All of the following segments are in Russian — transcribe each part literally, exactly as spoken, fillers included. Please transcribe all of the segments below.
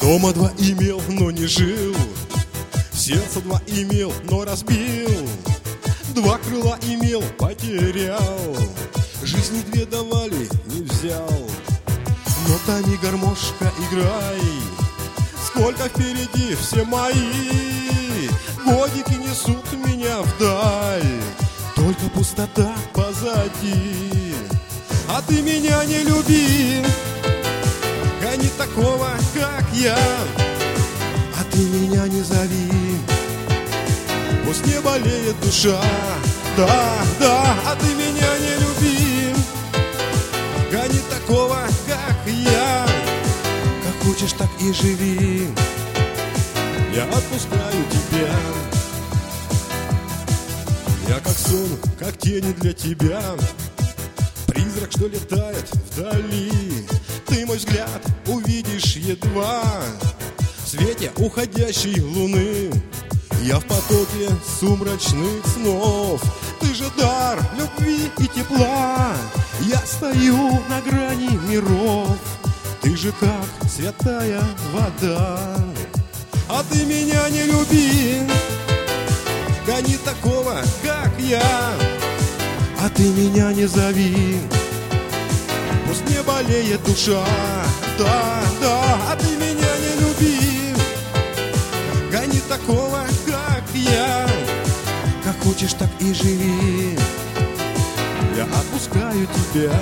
Дома два имел, но не жил, сердце два имел, но разбил, два крыла имел, потерял, жизни две давали, не взял. Нотами гармошка играй, сколько впереди все мои, годики несут меня вдаль, только пустота позади. А ты меня не люби, гони такого, как я, а ты меня не зови, пусть не болеет душа. Да, да, а ты меня не люби, гони такого, как я, как хочешь, так и живи, я отпускаю тебя. Я как сон, как тени для тебя, призрак, что летает вдали. Ты мой взгляд увидишь едва в свете уходящей луны. Я в потоке сумрачных снов, ты же дар любви и тепла. Я стою на грани миров, ты же как святая вода. А ты меня не люби, гони такого, как я, а ты меня не зови, пусть не болеет душа. Да, да, а ты меня не люби, гони такого, как я, как хочешь, так и живи, я отпускаю тебя.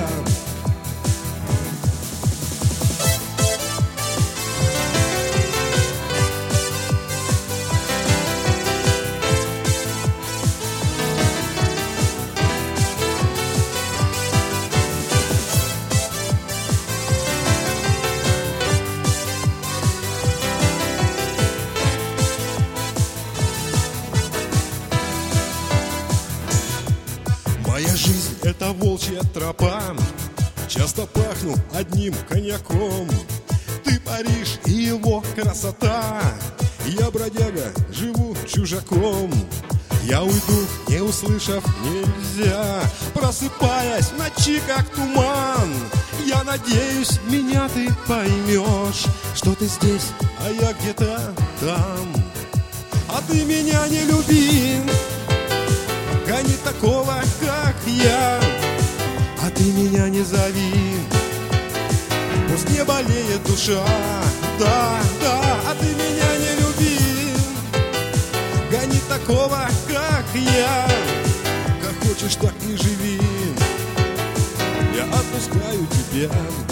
Моя жизнь — это волчья тропа, часто пахну одним коньяком. Ты Париж и его красота, я бродяга, живу чужаком. Я уйду, не услышав нельзя, просыпаясь в ночи, как туман. Я надеюсь, меня ты поймешь, что ты здесь, а я где-то там. А ты меня не люби, гони такого, как я, а ты меня не зови, пусть не болеет душа. Да, да, а ты меня не люби, гони такого, как я, как хочешь, так и живи, я отпускаю тебя.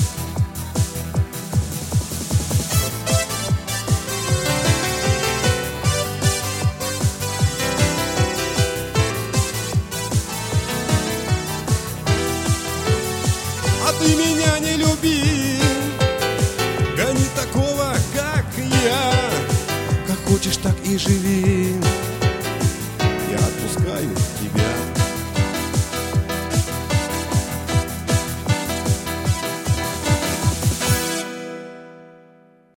А ты меня не люби, гони такого, как я, как хочешь, так и живи,